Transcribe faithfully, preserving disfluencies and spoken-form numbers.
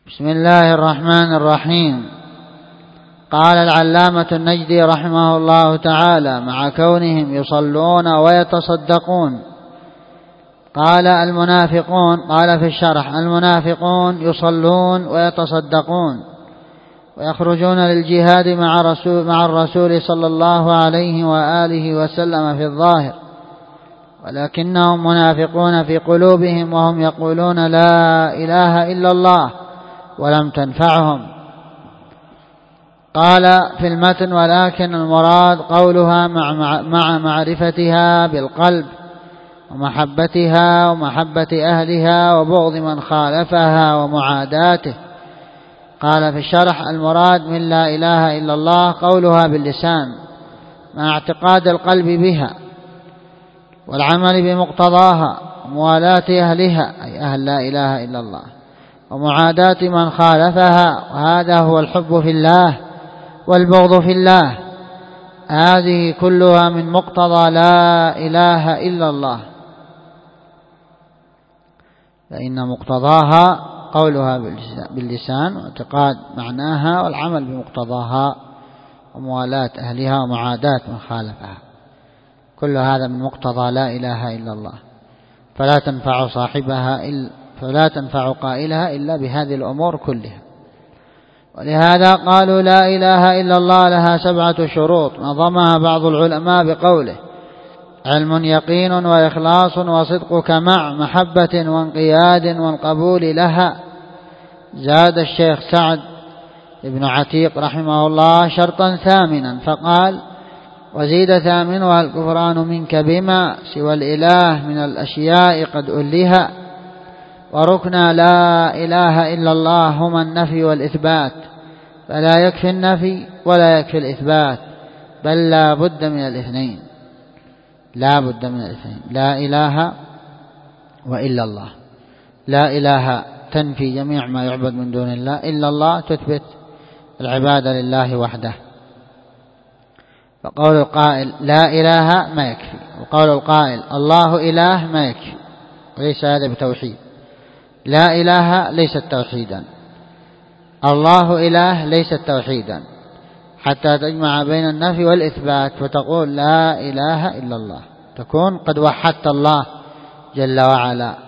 بسم الله الرحمن الرحيم. قال العلامة النجدي رحمه الله تعالى: مع كونهم يصلون ويتصدقون. قال المنافقون، قال في الشرح: المنافقون يصلون ويتصدقون ويخرجون للجهاد مع رسول مع الرسول صلى الله عليه وآله وسلم في الظاهر، ولكنهم منافقون في قلوبهم، وهم يقولون لا إله إلا الله ولم تنفعهم. قال في المتن: ولكن المراد قولها مع معرفتها بالقلب ومحبتها ومحبة أهلها وبغض من خالفها ومعاداته. قال في الشرح: المراد من لا إله إلا الله قولها باللسان مع اعتقاد القلب بها والعمل بمقتضاها وموالاة أهلها، أي أهل لا إله إلا الله، ومعاداة من خالفها، وهذا هو الحب في الله والبغض في الله. هذه كلها من مقتضى لا إله إلا الله، فإن مقتضاها قولها باللسان واعتقاد معناها والعمل بمقتضاها وموالاة أهلها ومعاداة من خالفها. كل هذا من مقتضى لا إله إلا الله، فلا تنفع صاحبها إلا فلا تنفع قائلها إلا بهذه الأمور كلها. ولهذا قالوا لا إله إلا الله لها سبعة شروط نظمها بعض العلماء بقوله: علم يقين وإخلاص وصدقك مع محبة وانقياد والقبول لها. زاد الشيخ سعد بن عتيق رحمه الله شرطا ثامنا فقال: وزيد ثامنها الكفران منك بما سوى الإله من الأشياء قد ألها. وركنا لا إله إلا الله هما النفي والإثبات، فلا يكفي النفي ولا يكفي الإثبات، بل لا بد من الاثنين. لا بد من الاثنين، لا إله وإلا الله. لا إله تنفي جميع ما يعبد من دون الله، إلا الله تثبت العبادة لله وحده. فقول القائل لا إله ما يكفي، وقول القائل الله إله ما يكفي، وليس هذا بتوحيد. لا إله ليست توحيدا، الله إله ليست توحيدا، حتى تجمع بين النفي والإثبات فتقول لا إله إلا الله، تكون قد وحدت الله جل وعلا